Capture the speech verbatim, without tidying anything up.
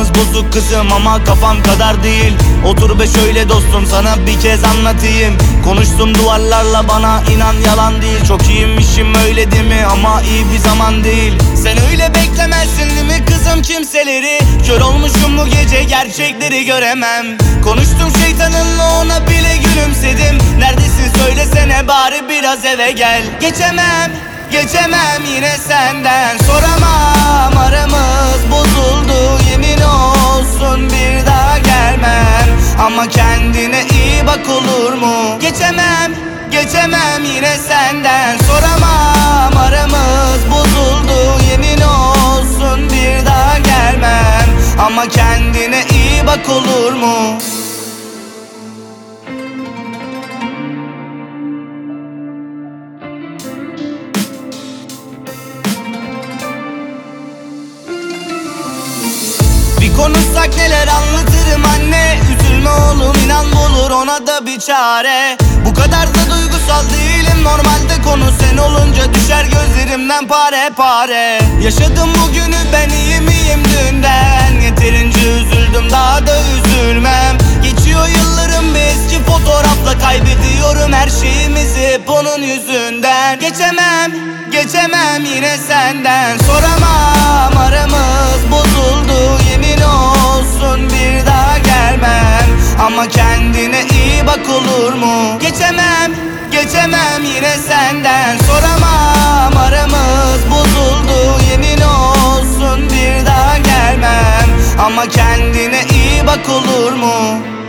aramız bozuk kızım ama kafam kadar değil. Otur be şöyle dostum, sana bir kez anlatayım. Konuştum duvarlarla, bana inan yalan değil. Çok iyiymişim öyle değil mi, ama iyi bir zaman değil. Sen öyle beklemezsin değil mi kızım kimseleri? Kör olmuşum bu gece, gerçekleri göremem. Konuştum şeytanınla, ona bile gülümsedim. Neredesin söylesene bari, biraz eve gel. Geçemem, geçemem yine senden. Soramam, aramız bozuldu, yemin olsun bir daha gelmem. Ama kendine iyi bak olur mu? Geçemem, geçemem yine senden. Soramam, aramız bozuldu, yemin olsun bir daha gelmem. Ama kendine iyi bak olur mu? Bir konuşsak neler anlatırım anne. Üzülme oğlum, inan bulur ona da bir çare. Bu kadar da duygusal değilim normalde, konu sen olunca düşer gözlerimden pare pare. Yaşadım bugünü, ben iyi miyim dünden? Yeterince üzüldüm, daha da üzülmem. Geçiyor yıllarım bir eski fotoğrafla, kaybediyorum her şeyimizi hep onun yüzünden. Geçemem, geçemem yine senden. Soramam, aramız bozuldu, yemin olsun bir daha gelmem. Ama kendine iyi bak olur mu? Geçemem, geçemem yine senden. Soramam, aramız bozuldu, yemin olsun bir daha gelmem. Ama kendine iyi bak olur mu?